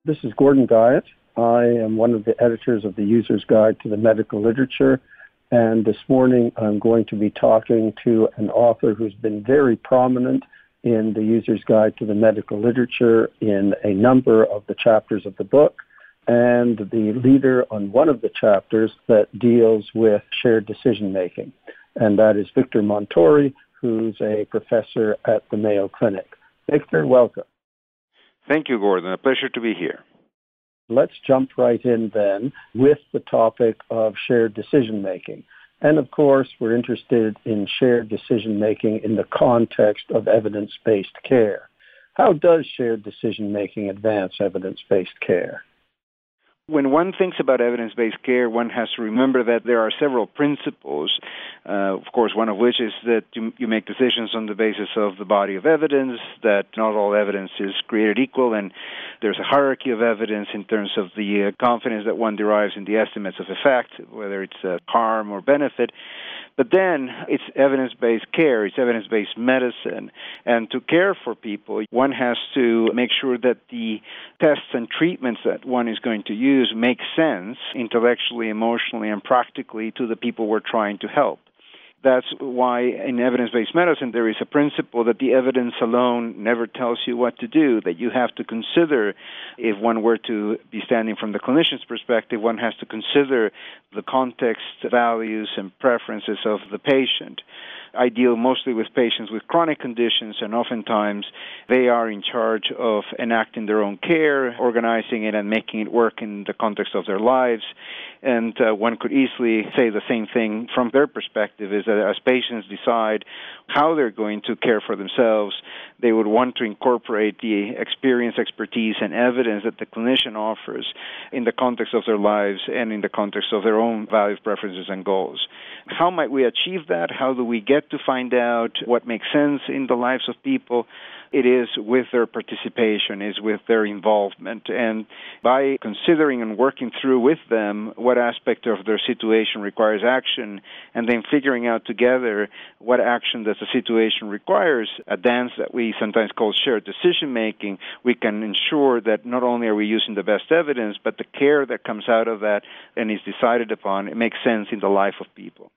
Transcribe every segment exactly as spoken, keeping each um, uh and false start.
This is Gordon Guyatt. I am one of the editors of the User's Guide to the Medical Literature, and this morning I'm going to be talking to an author who's been very prominent in the User's Guide to the Medical Literature in a number of the chapters of the book, and the leader on one of the chapters that deals with shared decision-making, and that is Victor Montori, who's a professor at the Mayo Clinic. Victor, welcome. Thank you, Gordon. A pleasure to be here. Let's jump right in then with the topic of shared decision-making. And of course, we're interested in shared decision-making in the context of evidence-based care. How does shared decision-making advance evidence-based care? When one thinks about evidence-based care, one has to remember that there are several principles, uh, of course, one of which is that you, you make decisions on the basis of the body of evidence, that not all evidence is created equal, and there's a hierarchy of evidence in terms of the uh, confidence that one derives in the estimates of effect, whether it's uh, harm or benefit. But then it's evidence-based care, it's evidence-based medicine. And to care for people, one has to make sure that the tests and treatments that one is going to use make sense intellectually, emotionally, and practically to the people we're trying to help. That's why in evidence-based medicine there is a principle that the evidence alone never tells you what to do, that you have to consider, if one were to be standing from the clinician's perspective, one has to consider the context, values, and preferences of the patient. I deal mostly with patients with chronic conditions, and oftentimes they are in charge of enacting their own care, organizing it, and making it work in the context of their lives. And uh, one could easily say the same thing from their perspective, is that as patients decide how they're going to care for themselves, they would want to incorporate the experience, expertise, and evidence that the clinician offers in the context of their lives and in the context of their own values, preferences, and goals. How might we achieve that? How do we get to find out what makes sense in the lives of people? It is with their participation, is with their involvement. And by considering and working through with them what aspect of their situation requires action, and then figuring out together what action that the situation requires, a dance that we sometimes call shared decision-making, we can ensure that not only are we using the best evidence, but the care that comes out of that and is decided upon, it makes sense in the life of people.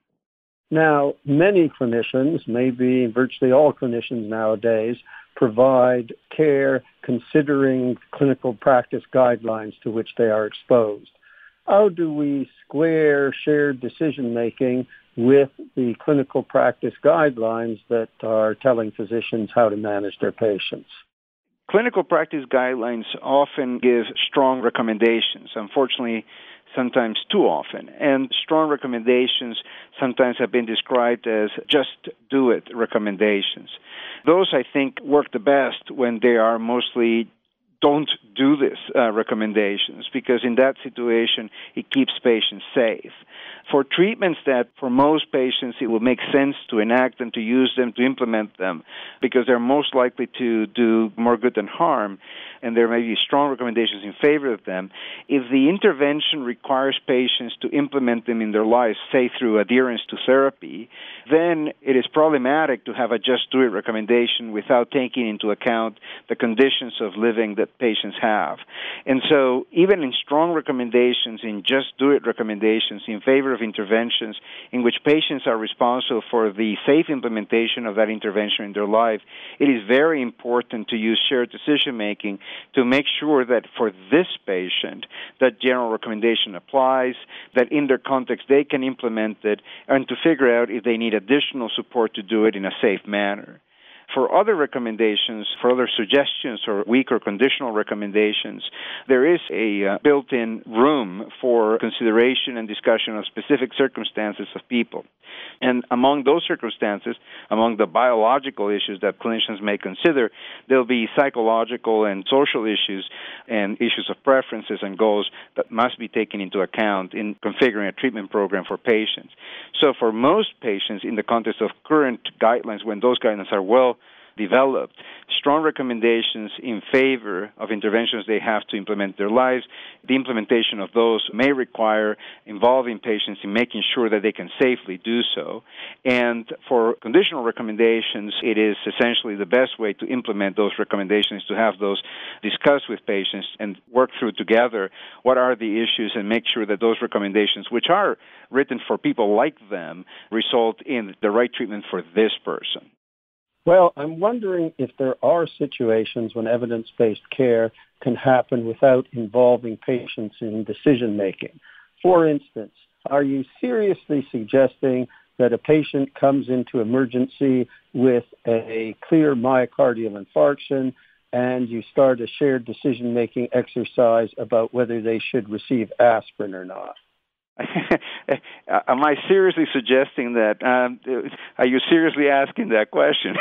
Now, many clinicians, maybe virtually all clinicians nowadays, provide care considering clinical practice guidelines to which they are exposed. How do we square shared decision-making with the clinical practice guidelines that are telling physicians how to manage their patients? Clinical practice guidelines often give strong recommendations. Unfortunately, sometimes too often. And strong recommendations sometimes have been described as just do it recommendations. Those, I think, work the best when they are mostly don't do this uh, recommendations, because in that situation, it keeps patients safe. For treatments that for most patients it will make sense to enact them, to use them, to implement them, because they're most likely to do more good than harm, and there may be strong recommendations in favor of them. If the intervention requires patients to implement them in their lives, say through adherence to therapy, then it is problematic to have a just do it recommendation without taking into account the conditions of living that patients have. And so even in strong recommendations, in just do it recommendations in favor of interventions in which patients are responsible for the safe implementation of that intervention in their life, it is very important to use shared decision-making to make sure that for this patient, that general recommendation applies, that in their context they can implement it, and to figure out if they need additional support to do it in a safe manner. For other recommendations, for other suggestions or weak or conditional recommendations, there is a uh, built-in room for consideration and discussion of specific circumstances of people. And among those circumstances, among the biological issues that clinicians may consider, there'll be psychological and social issues and issues of preferences and goals that must be taken into account in configuring a treatment program for patients. So for most patients, in the context of current guidelines, when those guidelines are well developed strong recommendations in favor of interventions they have to implement in their lives. The implementation of those may require involving patients in making sure that they can safely do so. And for conditional recommendations, it is essentially the best way to implement those recommendations, to have those discussed with patients and work through together what are the issues and make sure that those recommendations, which are written for people like them, result in the right treatment for this person. Well, I'm wondering if there are situations when evidence-based care can happen without involving patients in decision-making. For instance, are you seriously suggesting that a patient comes into emergency with a clear myocardial infarction and you start a shared decision-making exercise about whether they should receive aspirin or not? Am I seriously suggesting that? Um, are you seriously asking that question?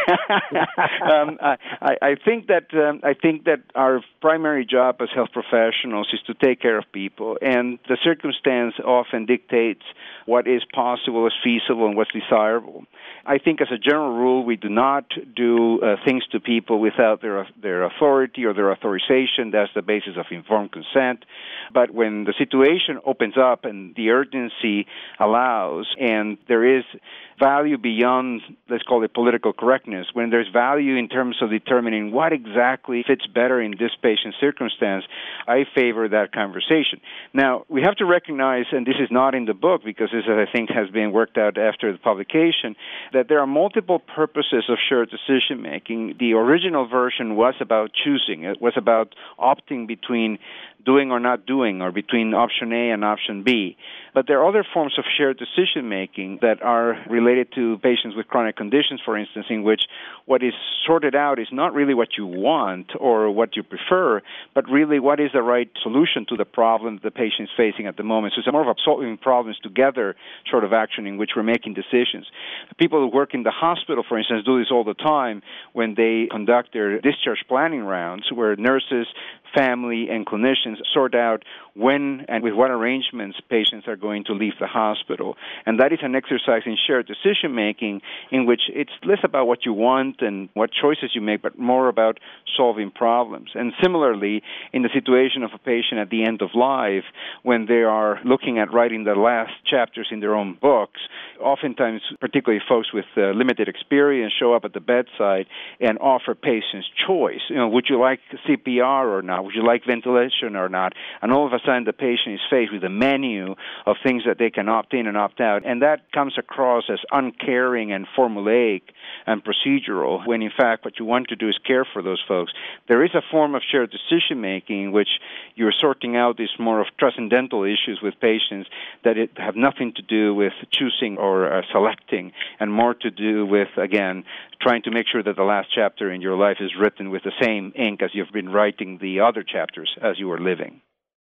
um, I, I think that um, I think that our primary job as health professionals is to take care of people, and the circumstance often dictates what is possible, is feasible, and what's desirable. I think, as a general rule, we do not do uh, things to people without their their authority or their authorization. That's the basis of informed consent. But when the situation opens up and the urgency allows, and there is value beyond, let's call it, political correctness, when there's value in terms of determining what exactly fits better in this patient's circumstance, I favor that conversation. Now, we have to recognize, and this is not in the book because this, I think, has been worked out after the publication, that there are multiple purposes of shared decision-making. The original version was about choosing. It was about opting between doing or not doing, or between option A and option B. But there are other forms of shared decision-making that are related to patients with chronic conditions, for instance, in which what is sorted out is not really what you want or what you prefer, but really what is the right solution to the problem the patient is facing at the moment. So it's more of a solving problems together sort of action in which we're making decisions. People who work in the hospital, for instance, do this all the time when they conduct their discharge planning rounds, where nurses, family, and clinicians sort out when and with what arrangements patients are going to leave the hospital. And that is an exercise in shared decision-making in which it's less about what you want and what choices you make, but more about solving problems. And similarly, in the situation of a patient at the end of life, when they are looking at writing the last chapters in their own books, oftentimes, particularly folks with uh, limited experience, show up at the bedside and offer patients choice. You know, would you like C P R or not? Would you like ventilation or not? And all of a sudden, the patient is faced with a menu of things that they can opt in and opt out. And that comes across as uncaring and formulaic and procedural, when in fact what you want to do is care for those folks. There is a form of shared decision-making in which you're sorting out these more of transcendental issues with patients that it have nothing to do with choosing or uh, selecting, and more to do with, again, trying to make sure that the last chapter in your life is written with the same ink as you've been writing the other chapters as you were living.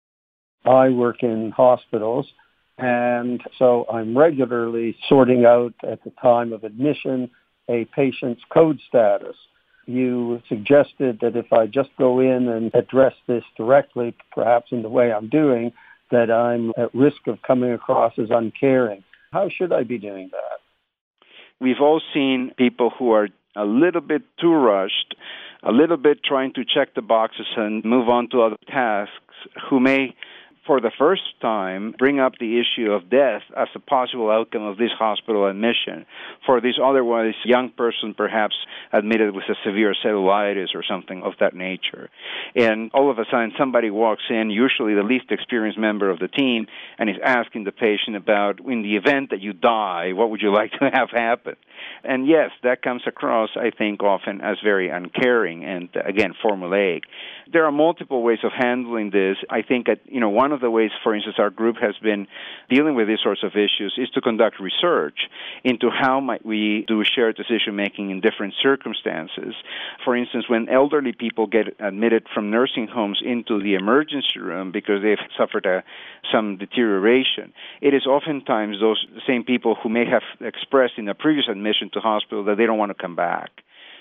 I work in hospitals, and so I'm regularly sorting out at the time of admission a patient's code status. You suggested that if I just go in and address this directly, perhaps in the way I'm doing, that I'm at risk of coming across as uncaring. How should I be doing that? We've all seen people who are a little bit too rushed, a little bit trying to check the boxes and move on to other tasks, who may, for the first time, bring up the issue of death as a possible outcome of this hospital admission for this otherwise young person perhaps admitted with a severe cellulitis or something of that nature. And all of a sudden somebody walks in, usually the least experienced member of the team, and is asking the patient about, in the event that you die, what would you like to have happen? And yes, that comes across, I think, often as very uncaring and, again, formulaic. There are multiple ways of handling this. I think that, you know, one of the ways, for instance, our group has been dealing with these sorts of issues is to conduct research into how might we do shared decision-making in different circumstances. For instance, when elderly people get admitted from nursing homes into the emergency room because they've suffered a, some deterioration, it is oftentimes those same people who may have expressed in a previous admission to hospital that they don't want to come back.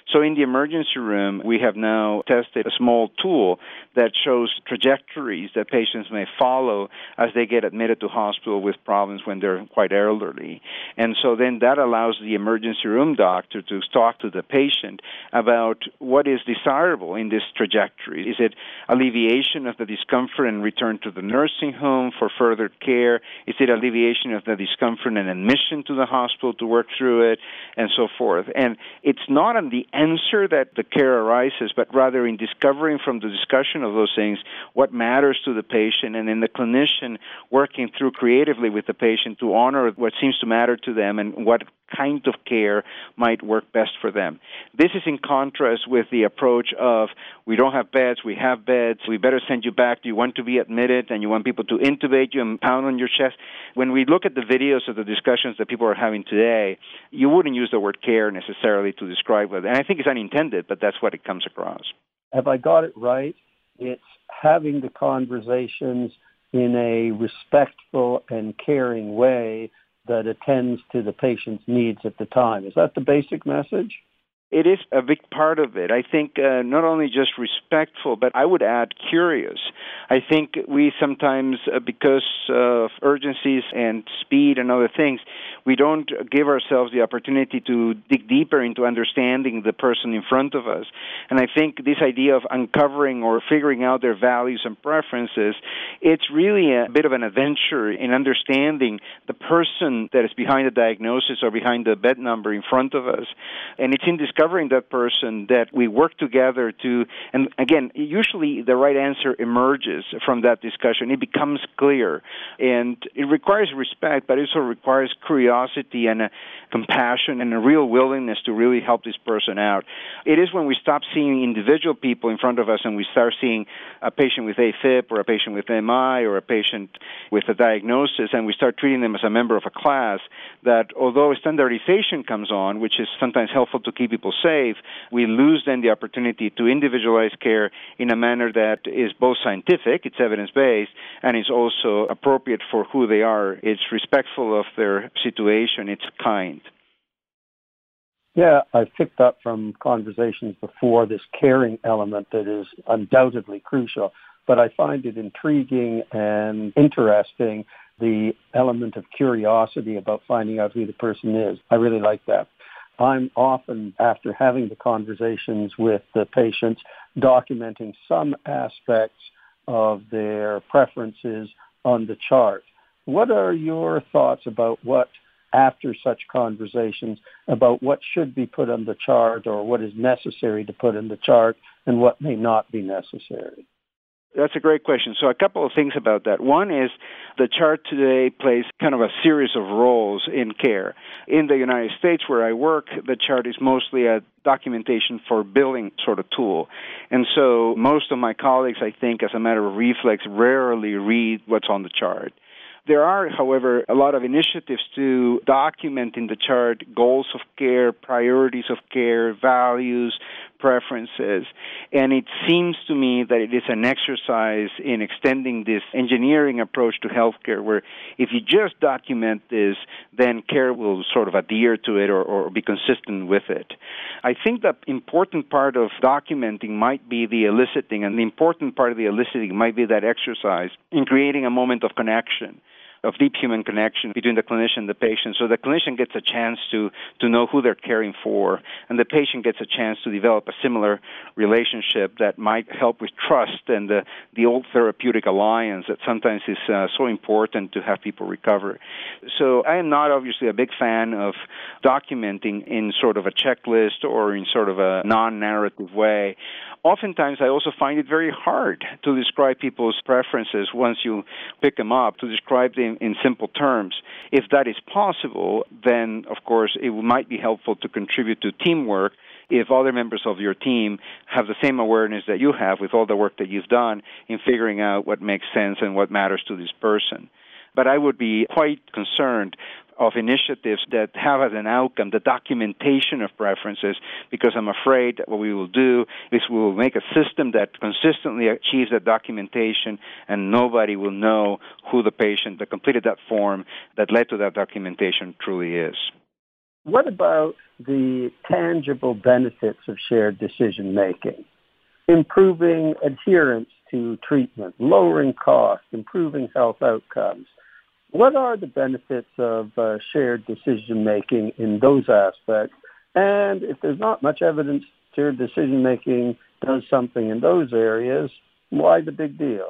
So in the emergency room, we have now tested a small tool that shows trajectories that patients may follow as they get admitted to hospital with problems when they're quite elderly. And so then that allows the emergency room doctor to talk to the patient about what is desirable in this trajectory. Is it alleviation of the discomfort and return to the nursing home for further care? Is it alleviation of the discomfort and admission to the hospital to work through it, and so forth? And it's not on the answer that the care arises, but rather in discovering from the discussion of those things what matters to the patient, and then the clinician working through creatively with the patient to honor what seems to matter to them and what kind of care might work best for them. This is in contrast with the approach of, we don't have beds, we have beds, we better send you back, do you want to be admitted, and you want people to intubate you and pound on your chest. When we look at the videos of the discussions that people are having today, you wouldn't use the word care necessarily to describe it. And I think it's unintended, but that's what it comes across. Have I got it right? It's having the conversations in a respectful and caring way that attends to the patient's needs at the time. Is that the basic message? It is a big part of it. I think uh, not only just respectful, but I would add curious. I think we sometimes, uh, because of urgencies and speed and other things, we don't give ourselves the opportunity to dig deeper into understanding the person in front of us. And I think this idea of uncovering or figuring out their values and preferences, it's really a bit of an adventure in understanding the person that is behind the diagnosis or behind the bed number in front of us. And it's in discovering that person that we work together to, and again, usually the right answer emerges from that discussion. It becomes clear, and it requires respect, but it also requires curiosity and a compassion and a real willingness to really help this person out. It is when we stop seeing individual people in front of us and we start seeing a patient with AFib or a patient with M I or a patient with a diagnosis, and we start treating them as a member of a class, that although standardization comes on, which is sometimes helpful to keep people safe, we lose then the opportunity to individualize care in a manner that is both scientific, it's evidence-based, and is also appropriate for who they are. It's respectful of their situation. It's kind. Yeah, I've picked up from conversations before this caring element that is undoubtedly crucial, but I find it intriguing and interesting, the element of curiosity about finding out who the person is. I really like that. I'm often, after having the conversations with the patients, documenting some aspects of their preferences on the chart. What are your thoughts about what, after such conversations, about what should be put on the chart or what is necessary to put in the chart and what may not be necessary? That's a great question. So a couple of things about that. One is the chart today plays kind of a series of roles in care. In the United States where I work, the chart is mostly a documentation for billing sort of tool. And so most of my colleagues, I think, as a matter of reflex, rarely read what's on the chart. There are, however, a lot of initiatives to document in the chart goals of care, priorities of care, values, preferences. And it seems to me that it is an exercise in extending this engineering approach to healthcare, where if you just document this, then care will sort of adhere to it or, or be consistent with it. I think the important part of documenting might be the eliciting, and the important part of the eliciting might be that exercise in creating a moment of connection, of deep human connection between the clinician and the patient. So the clinician gets a chance to, to know who they're caring for, and the patient gets a chance to develop a similar relationship that might help with trust and the, the old therapeutic alliance that sometimes is uh, so important to have people recover. So I am not obviously a big fan of documenting in sort of a checklist or in sort of a non-narrative way. Oftentimes, I also find it very hard to describe people's preferences once you pick them up, to describe them in simple terms. If that is possible, then, of course, it might be helpful to contribute to teamwork if other members of your team have the same awareness that you have with all the work that you've done in figuring out what makes sense and what matters to this person. But I would be quite concerned of initiatives that have as an outcome the documentation of preferences, because I'm afraid that what we will do is we will make a system that consistently achieves that documentation, and nobody will know who the patient that completed that form that led to that documentation truly is. What about the tangible benefits of shared decision-making? Improving adherence to treatment, lowering costs, improving health outcomes. What are the benefits of uh, shared decision-making in those aspects? And if there's not much evidence shared decision-making does something in those areas, why the big deal?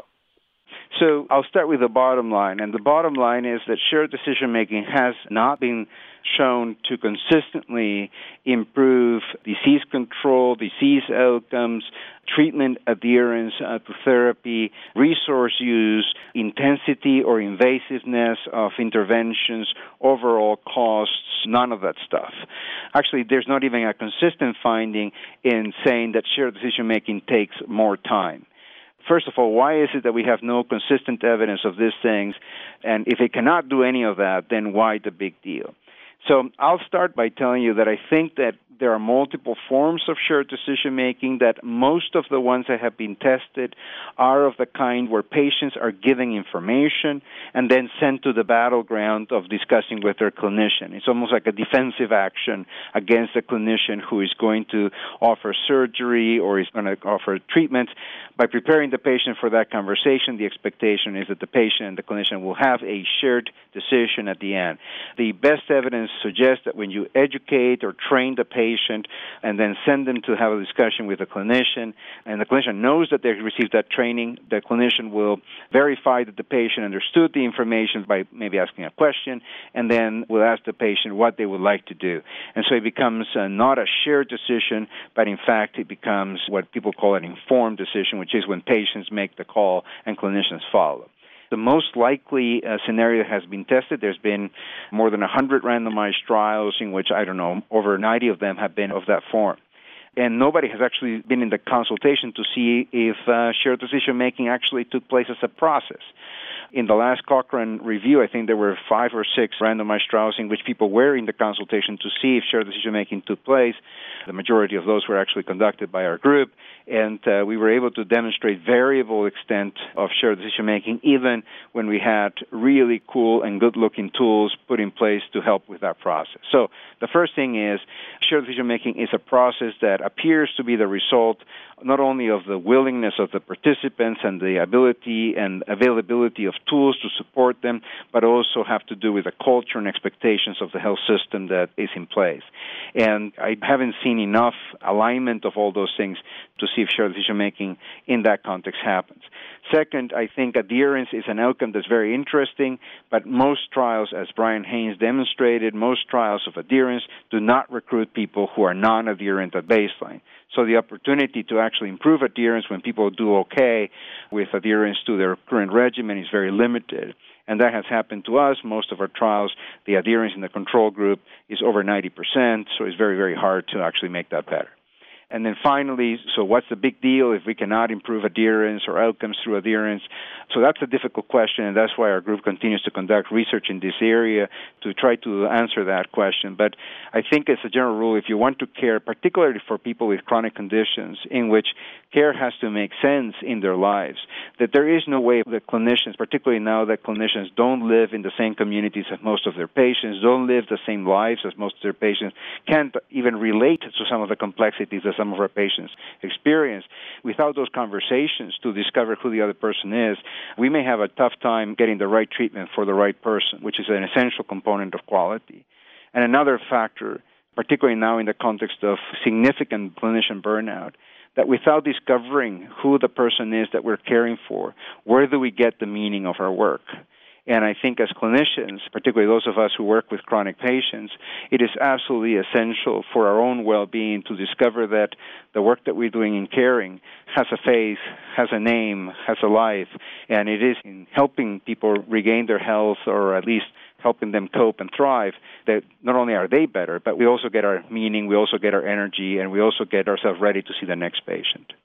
So I'll start with the bottom line, and the bottom line is that shared decision-making has not been shown to consistently improve disease control, disease outcomes, treatment adherence uh, to therapy, resource use, intensity or invasiveness of interventions, overall costs, none of that stuff. Actually, there's not even a consistent finding in saying that shared decision-making takes more time. First of all, why is it that we have no consistent evidence of these things? And if it cannot do any of that, then why the big deal? So I'll start by telling you that I think that there are multiple forms of shared decision-making, that most of the ones that have been tested are of the kind where patients are giving information and then sent to the battleground of discussing with their clinician. It's almost like a defensive action against a clinician who is going to offer surgery or is going to offer treatment. By preparing the patient for that conversation, the expectation is that the patient and the clinician will have a shared decision at the end. The best evidence suggests that when you educate or train the patient and then send them to have a discussion with the clinician, and the clinician knows that they've received that training, the clinician will verify that the patient understood the information by maybe asking a question, and then will ask the patient what they would like to do. And so it becomes uh, not a shared decision, but in fact it becomes what people call an informed decision, which is when patients make the call and clinicians follow. The most likely uh, scenario that has been tested, there's been more than one hundred randomized trials in which, I don't know, over ninety of them have been of that form. And nobody has actually been in the consultation to see if uh, shared decision-making actually took place as a process. In the last Cochrane review, I think there were five or six randomized trials in which people were in the consultation to see if shared decision-making took place. The majority of those were actually conducted by our group, and uh, we were able to demonstrate variable extent of shared decision-making even when we had really cool and good-looking tools put in place to help with that process. So the first thing is shared decision-making is a process that appears to be the result not only of the willingness of the participants and the ability and availability of tools to support them, but also have to do with the culture and expectations of the health system that is in place. And I haven't seen enough alignment of all those things to see if shared decision-making in that context happens. Second, I think adherence is an outcome that's very interesting, but most trials, as Brian Haynes demonstrated, most trials of adherence do not recruit people who are non-adherent at baseline. So the opportunity to actually improve adherence when people do okay with adherence to their current regimen is very limited. And that has happened to us. Most of our trials, the adherence in the control group is over ninety percent, so it's very, very hard to actually make that better. And then finally, so what's the big deal if we cannot improve adherence or outcomes through adherence? So that's a difficult question, and that's why our group continues to conduct research in this area to try to answer that question. But I think as a general rule, if you want to care, particularly for people with chronic conditions in which care has to make sense in their lives, that there is no way that clinicians, particularly now that clinicians don't live in the same communities as most of their patients, don't live the same lives as most of their patients, can't even relate to some of the complexities that some of our patients experience. Without those conversations to discover who the other person is, we may have a tough time getting the right treatment for the right person, which is an essential component of quality. And another factor, particularly now in the context of significant clinician burnout, that without discovering who the person is that we're caring for, where do we get the meaning of our work? And I think as clinicians, particularly those of us who work with chronic patients, it is absolutely essential for our own well-being to discover that the work that we're doing in caring has a face, has a name, has a life, and it is in helping people regain their health or at least helping them cope and thrive, that not only are they better, but we also get our meaning, we also get our energy, and we also get ourselves ready to see the next patient.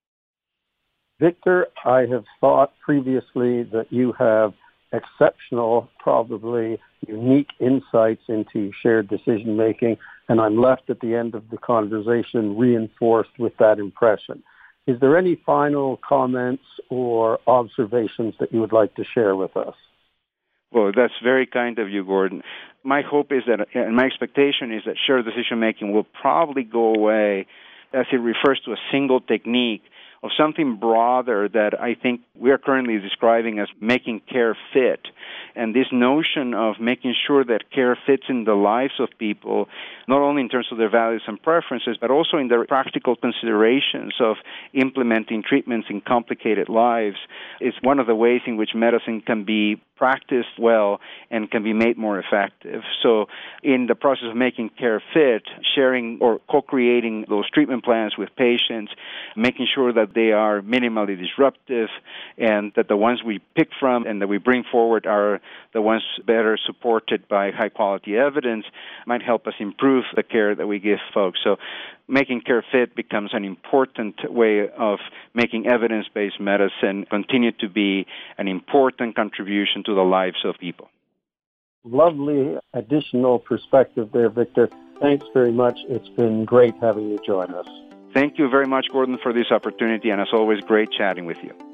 Victor, I have thought previously that you have exceptional, probably unique insights into shared decision-making, and I'm left at the end of the conversation reinforced with that impression. Is there any final comments or observations that you would like to share with us? Well, that's very kind of you, Gordon. My hope is that, and my expectation is that shared decision-making will probably go away as it refers to a single technique of something broader that I think we are currently describing as making care fit. And this notion of making sure that care fits in the lives of people, not only in terms of their values and preferences, but also in their practical considerations of implementing treatments in complicated lives, is one of the ways in which medicine can be practiced well and can be made more effective. So in the process of making care fit, sharing or co-creating those treatment plans with patients, making sure that they are minimally disruptive and that the ones we pick from and that we bring forward are the ones better supported by high-quality evidence might help us improve the care that we give folks. So making care fit becomes an important way of making evidence-based medicine continue to be an important contribution to the lives of people. Lovely additional perspective there, Victor. Thanks very much. It's been great having you join us. Thank you very much, Gordon, for this opportunity, and as always, great chatting with you.